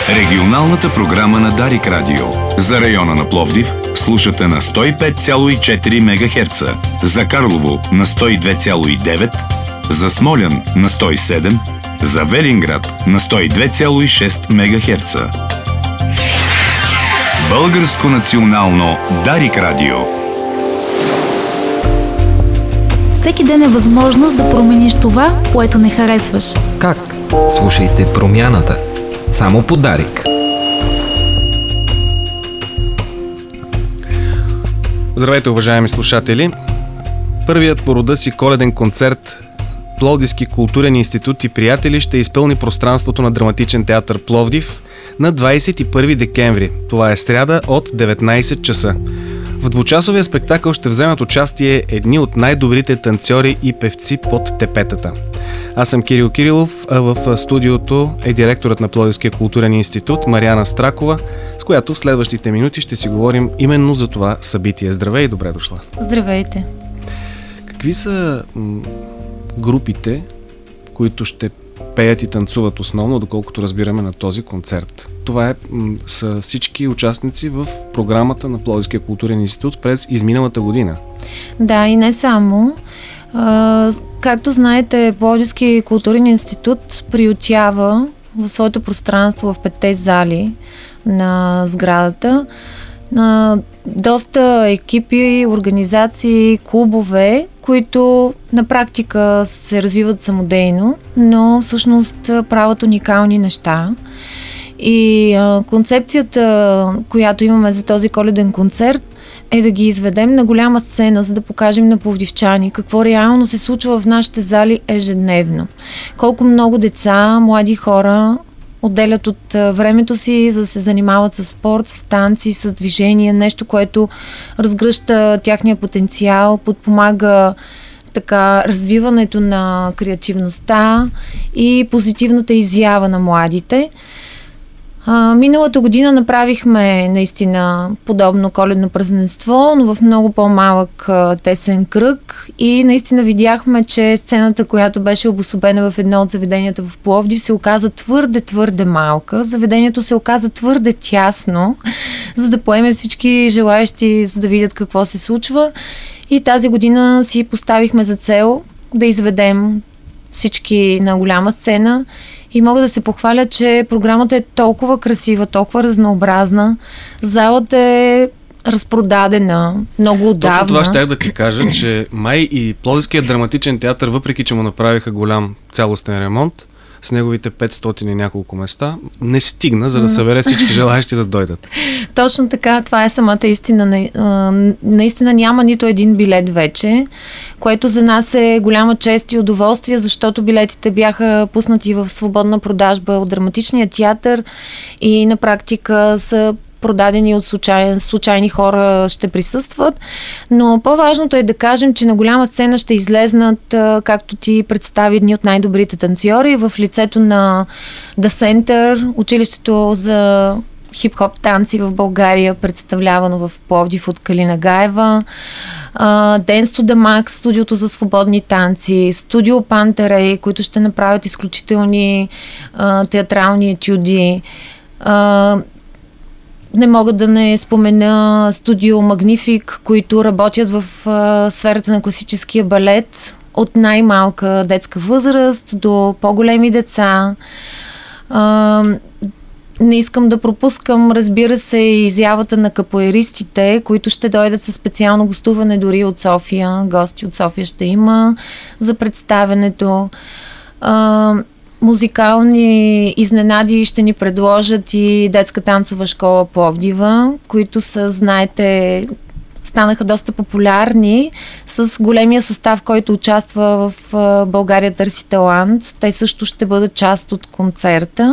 Регионалната програма на Дарик Радио. За района на Пловдив слушате на 105,4 МГц, за Карлово на 102,9, за Смолян на 107, за Велинград на 102,6 МГц. Българско национално Дарик Радио. Всеки ден е възможност да промениш това, което не харесваш. Как? Слушайте Промяната. Само по Дарик. Здравейте, уважаеми слушатели! Първият по рода си коледен концерт Пловдивски културен институт и приятели ще изпълни пространството на Драматичен театър Пловдив на 21 декември. Това е сряда от 19 часа. В двучасовия спектакъл ще вземат участие едни от най-добрите танцори и певци под тепетата. Аз съм Кирил Кирилов, а в студиото е директорът на Пловдивския културен институт Мариана Стракова, с която в следващите минути ще си говорим именно за това събитие. Здравей и добре дошла! Здравейте! Какви са групите, които ще пеят и танцуват основно, доколкото разбираме на този концерт? Това са всички участници в програмата на Пловдивския културен институт през изминалата година. Да, и не само. Както знаете, Пловдивски културен институт приютява в своето пространство в 5 зали на сградата на доста екипи, организации, клубове, които на практика се развиват самодейно, но всъщност правят уникални неща. И концепцията, която имаме за този коледен концерт, е да ги изведем на голяма сцена, за да покажем на пловдивчани какво реално се случва в нашите зали ежедневно. Колко много деца, млади хора отделят от времето си, за да се занимават с спорт, с танци, с движение, нещо, което разгръща тяхния потенциал, подпомага така развиването на креативността и позитивната изява на младите. Миналата година направихме наистина подобно коледно празненство, но в много по-малък тесен кръг и наистина видяхме, че сцената, която беше обособена в едно от заведенията в Пловдив, се оказа твърде малка. Заведението се оказа твърде тясно, за да поеме всички желаещи, за да видят какво се случва. И тази година си поставихме за цел да изведем всички на голяма сцена. И мога да се похваля, че програмата е толкова красива, толкова разнообразна. Залата е разпродадена много отдавна. Точно това щях да ти кажа, че май и Пловдивският драматичен театър, въпреки че му направиха голям цялостен ремонт, с неговите 500 и няколко места, не стигна, за да събере всички желаящи да дойдат. Точно така, това е самата истина. Наистина няма нито един билет вече, което за нас е голяма чест и удоволствие, защото билетите бяха пуснати в свободна продажба от Драматичния театър и на практика са продадени от случайни хора, ще присъстват. Но по-важното е да кажем, че на голяма сцена ще излезнат, както ти представи, едни от най-добрите танцори в лицето на The Center, училището за хип-хоп танци в България, представлявано в Пловдив от Калина Гаева, Dance to the Max, студиото за свободни танци, студио Пантерей, които ще направят изключителни театрални етюди. Не мога да не спомена студио Магнифик, които работят в сферата на класическия балет от най-малка детска възраст до по-големи деца. Не искам да пропускам, разбира се, и изявата на капоеристите, които ще дойдат със специално гостуване дори от София. Гости от София ще има за представенето. Музикални изненади ще ни предложат и детска танцова школа Пловдива, които са, знаете, станаха доста популярни с големия състав, който участва в България търси талант. Те също ще бъдат част от концерта.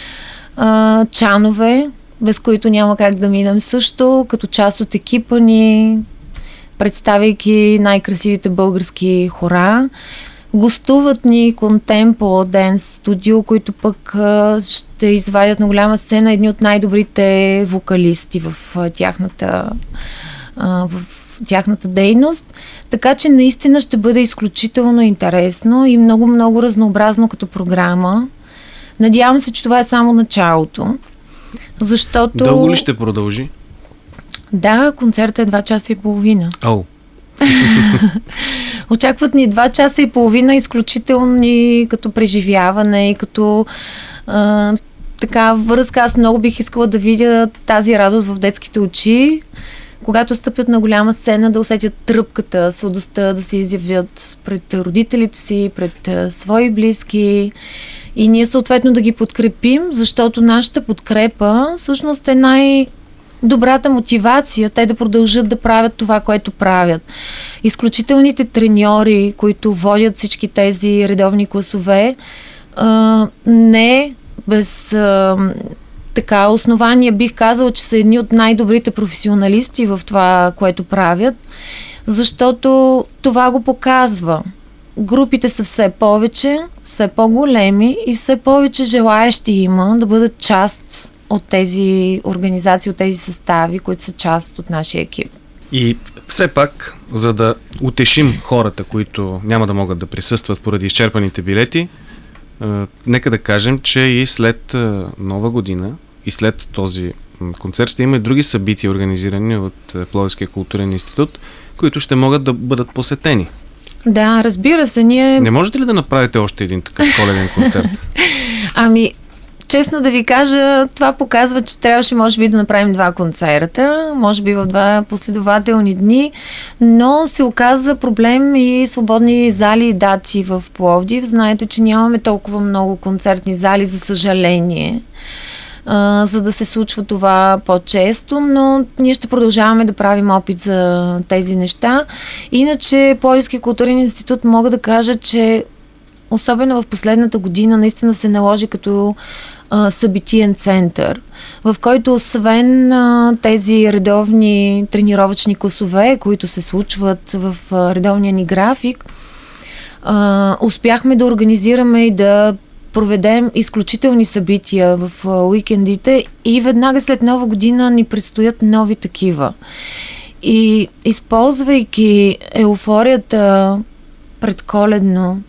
Чанове, без които няма как да минем също, като част от екипа ни, представяйки най-красивите български хора. Гостуват ни Контемпо Денс студио, които пък ще извадят на голяма сцена едни от най-добрите вокалисти в тяхната дейност. Така че наистина ще бъде изключително интересно и много разнообразно като програма. Надявам се, че това е само началото. Защото... Дълго ли ще продължи? Да, концертът е 2 часа и половина. Ау. Очакват ни 2 часа и половина изключителни като преживяване и като така връзка. Аз много бих искала да видя тази радост в детските очи, когато стъпят на голяма сцена, да усетят тръпката, сладостта, да се изявят пред родителите си, пред свои близки и ние съответно да ги подкрепим, защото нашата подкрепа всъщност е най-добрата мотивация те да продължат да правят това, което правят. Изключителните треньори, които водят всички тези редовни класове, не без така основания бих казала, че са едни от най-добрите професионалисти в това, което правят, защото това го показва. Групите са все повече, все по-големи и все повече желаещи има да бъдат част от тези организации, от тези състави, които са част от нашия екип. И все пак, за да утешим хората, които няма да могат да присъстват поради изчерпаните билети, нека да кажем, че и след Нова година и след този концерт ще има и други събития, организирани от Пловдивския културен институт, които ще могат да бъдат посетени. Да, разбира се, ние... Не можете ли да направите още един такъв коледен концерт? Ами, честно да ви кажа, това показва, че трябваше може би да направим 2 концерта, може би в 2 последователни дни, но се оказа проблем и свободни зали и дати в Пловдив. Знаете, че нямаме толкова много концертни зали, за съжаление, за да се случва това по-често, но ние ще продължаваме да правим опит за тези неща. Иначе Пловдивски културен институт мога да кажа, че особено в последната година наистина се наложи като събитиен център, в който освен тези редовни тренировъчни класове, които се случват в редовния ни график, успяхме да организираме и да проведем изключителни събития в уикендите и веднага след Нова година ни предстоят нови такива. И използвайки еуфорията предколедно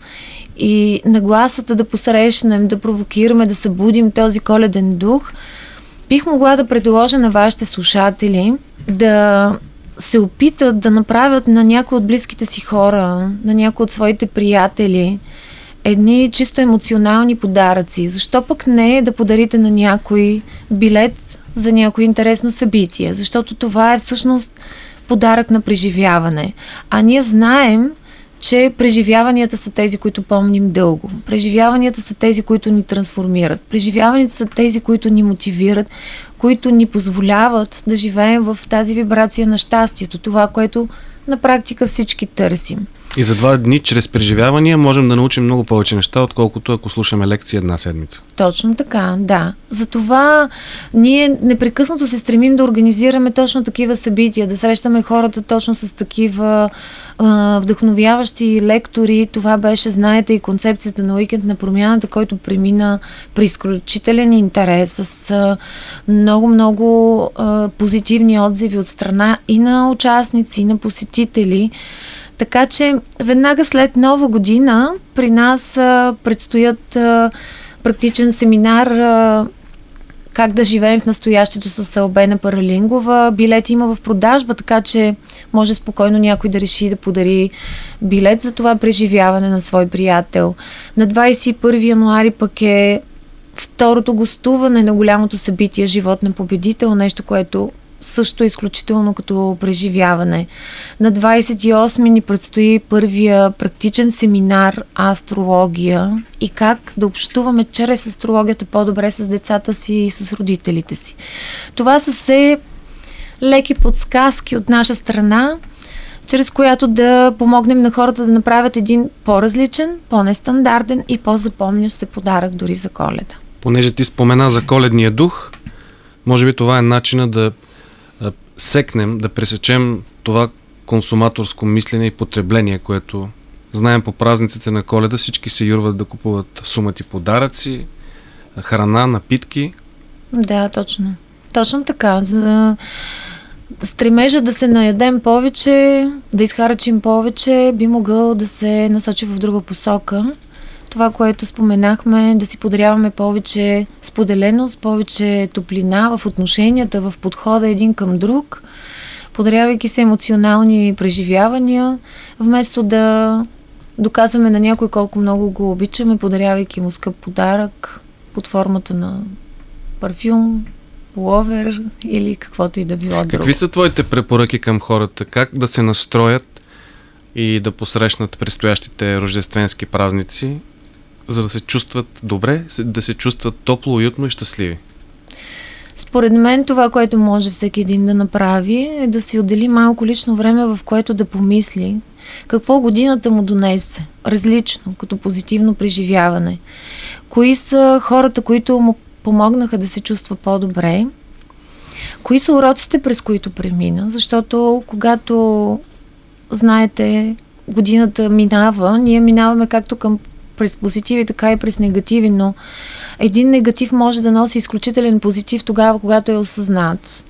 и нагласата да посрещнем, да провокираме, да събудим този коледен дух, бих могла да предложа на вашите слушатели да се опитат да направят на някои от близките си хора, на някои от своите приятели едни чисто емоционални подаръци. Защо пък не да подарите на някой билет за някое интересно събитие? Защото това е всъщност подарък на преживяване. А ние знаем, че преживяванията са тези, които помним дълго. Преживяванията са тези, които ни трансформират. Преживяванията са тези, които ни мотивират, които ни позволяват да живеем в тази вибрация на щастието. Това, което на практика всички търсим. И за 2 дни, чрез преживявания, можем да научим много повече неща, отколкото ако слушаме лекция 1 седмица. Точно така, да. Затова ние непрекъснато се стремим да организираме точно такива събития, да срещаме хората точно с такива вдъхновяващи лектори. Това беше, знаете, и концепцията на Уикенд на промяната, който премина при изключителен интерес, с много позитивни отзиви от страна и на участници, и на посетители. Така че веднага след Нова година при нас предстоят практичен семинар как да живеем в настоящето с Албена Паралингова. Билети има в продажба, така че може спокойно някой да реши да подари билет за това преживяване на свой приятел. На 21 януари пък е второто гостуване на голямото събитие Живот на победител, нещо, което също е изключително като преживяване. На 28 ни предстои първия практичен семинар Астрология и как да общуваме чрез астрологията по-добре с децата си и с родителите си. Това са все леки подсказки от наша страна, чрез която да помогнем на хората да направят един по-различен, по-нестандартен и по-запомнящ се подарък дори за Коледа. Понеже ти спомена за коледния дух, може би това е начина да секнем, да пресечем това консуматорско мислене и потребление, което знаем по празниците на Коледа. Всички се юрват да купуват сумати подаръци, храна, напитки. Да, точно. Точно така. За стремежа да се наядем повече, да изхарчим повече, би могъл да се насочи в друга посока, това, което споменахме, да си подаряваме повече споделеност, повече топлина в отношенията, в подхода един към друг, подарявайки се емоционални преживявания, вместо да доказваме на някой колко много го обичаме, подарявайки му скъп подарък под формата на парфюм, пуловер или каквото и да било друго. Какви са твоите препоръки към хората? Как да се настроят и да посрещнат предстоящите рождественски празници, за да се чувстват добре, да се чувстват топло, уютно и щастливи? Според мен това, което може всеки един да направи, е да си отдели малко лично време, в което да помисли какво годината му донесе, различно, като позитивно преживяване. Кои са хората, които му помогнаха да се чувства по-добре? Кои са уроците, през които премина? Защото когато, знаете, годината минава, ние минаваме както през позитиви, така и през негативи, но един негатив може да носи изключителен позитив тогава, когато е осъзнат.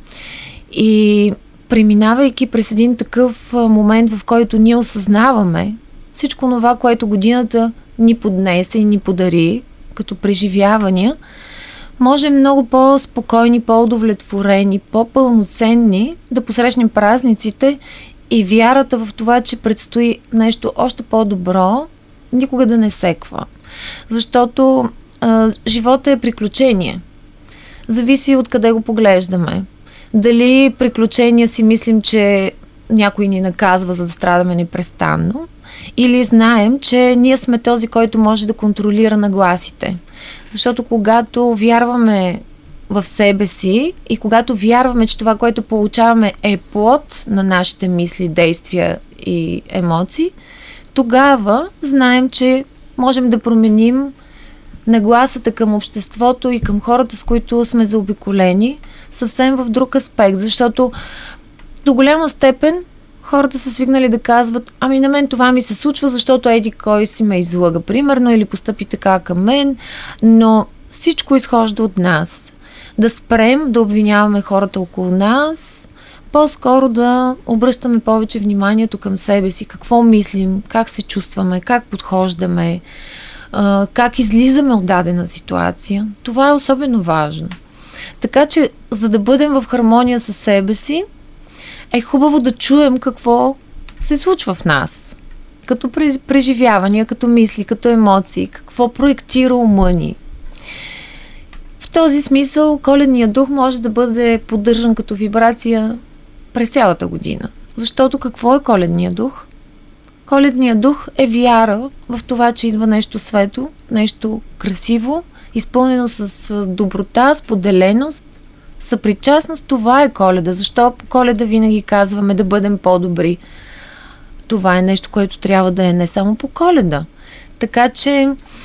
И преминавайки през един такъв момент, в който ние осъзнаваме всичко това, което годината ни поднесе и ни подари като преживявания, може много по-спокойни, по-удовлетворени, по-пълноценни да посрещнем празниците и вярата в това, че предстои нещо още по-добро, никога да не секва. Защото живота е приключение. Зависи от къде го поглеждаме. Дали приключения си мислим, че някой ни наказва, за да страдаме непрестанно, или знаем, че ние сме този, който може да контролира нагласите. Защото когато вярваме в себе си и когато вярваме, че това, което получаваме, е плод на нашите мисли, действия и емоции, тогава знаем, че можем да променим нагласата към обществото и към хората, с които сме заобиколени, съвсем в друг аспект, защото до голяма степен хората са свикнали да казват: ами на мен това ми се случва, защото еди кой си ме излъга, примерно, или постъпи така към мен, но всичко изхожда от нас. Да спрем да обвиняваме хората около нас, по-скоро да обръщаме повече вниманието към себе си, какво мислим, как се чувстваме, как подхождаме, как излизаме от дадена ситуация. Това е особено важно. Така че, за да бъдем в хармония със себе си, е хубаво да чуем какво се случва в нас. Като преживявания, като мисли, като емоции, какво проектира ума ни. В този смисъл коледният дух може да бъде поддържан като вибрация през цялата година. Защото какво е коледният дух? Коледният дух е вяра в това, че идва нещо светло, нещо красиво, изпълнено с доброта, споделеност, съпричастност. Това е Коледа. Защо по Коледа винаги казваме да бъдем по-добри? Това е нещо, което трябва да е не само по Коледа. Така че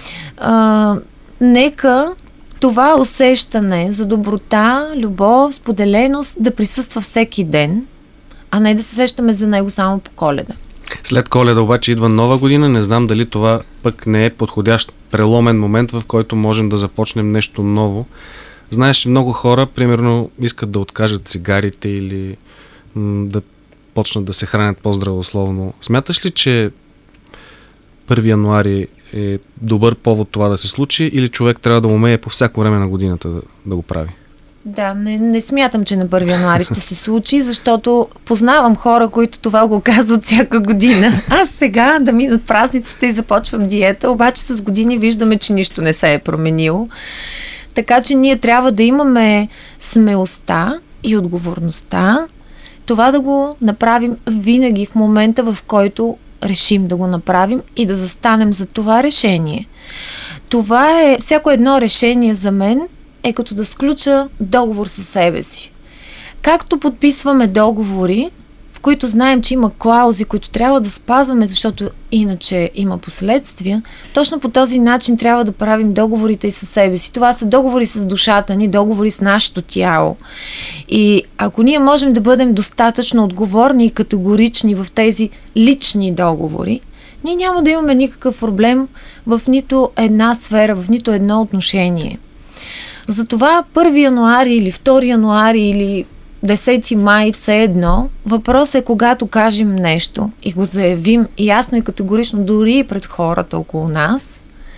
нека това усещане за доброта, любов, споделеност да присъства всеки ден, а не да се сещаме за него само по Коледа. След Коледа обаче идва нова година. Не знам дали това пък не е подходящ преломен момент, в който можем да започнем нещо ново. Знаеш, много хора, примерно, искат да откажат цигарите или да почнат да се хранят по-здравословно. Смяташ ли, че 1 януари е добър повод това да се случи, или човек трябва да умее по всяко време на годината да го прави? Да, не смятам, че на 1 януари ще се случи, защото познавам хора, които това го казват всяка година. Аз сега да минат празниците и започвам диета, обаче с години виждаме, че нищо не се е променило. Така че ние трябва да имаме смелостта и отговорността това да го направим винаги в момента, в който решим да го направим и да застанем за това решение. Това е, всяко едно решение за мен е като да сключа договор със себе си. Както подписваме договори, в които знаем, че има клаузи, които трябва да спазваме, защото иначе има последствия, точно по този начин трябва да правим договорите и със себе си. Това са договори с душата ни, договори с нашето тяло. И ако ние можем да бъдем достатъчно отговорни и категорични в тези лични договори, ние няма да имаме никакъв проблем в нито една сфера, в нито едно отношение. Затова 1 януари или 2 януари или 10 май, все едно, въпросът е когато кажем нещо и го заявим ясно и категорично дори и пред хората около нас,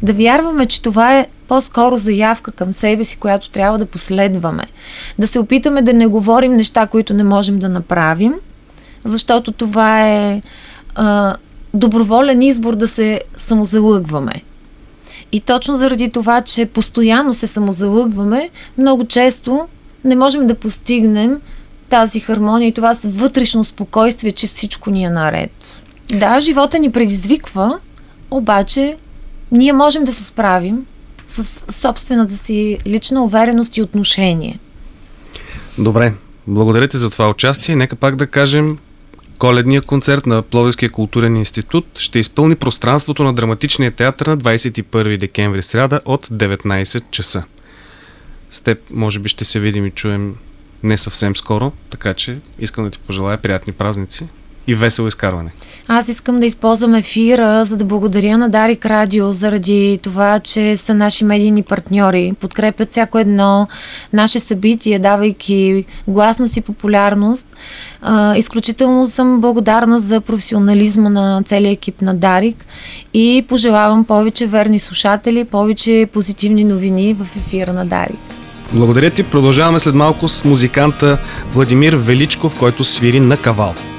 Да вярваме, че това е по-скоро заявка към себе си, която трябва да последваме. Да се опитаме да не говорим неща, които не можем да направим, защото това е доброволен избор да се самозалъгваме. И точно заради това, че постоянно се самозалъгваме, много често не можем да постигнем тази хармония и това вътрешно спокойствие, че всичко ни е наред. Да, живота ни предизвиква, обаче ние можем да се справим с собствената си лична увереност и отношение. Добре, благодаря ти за това участие. Нека пак да кажем, коледният концерт на Пловдивския културен институт ще изпълни пространството на Драматичния театър на 21 декември сряда от 19 часа. С теб може би ще се видим и чуем не съвсем скоро, така че искам да ти пожелая приятни празници и весело изкарване. Аз искам да използвам ефира, за да благодаря на Дарик Радио заради това, че са наши медийни партньори, подкрепят всяко едно наше събитие, давайки гласност и популярност. Изключително съм благодарна за професионализма на целия екип на Дарик и пожелавам повече верни слушатели, повече позитивни новини в ефира на Дарик. Благодаря ти. Продължаваме след малко с музиканта Владимир Величков, който свири на кавал.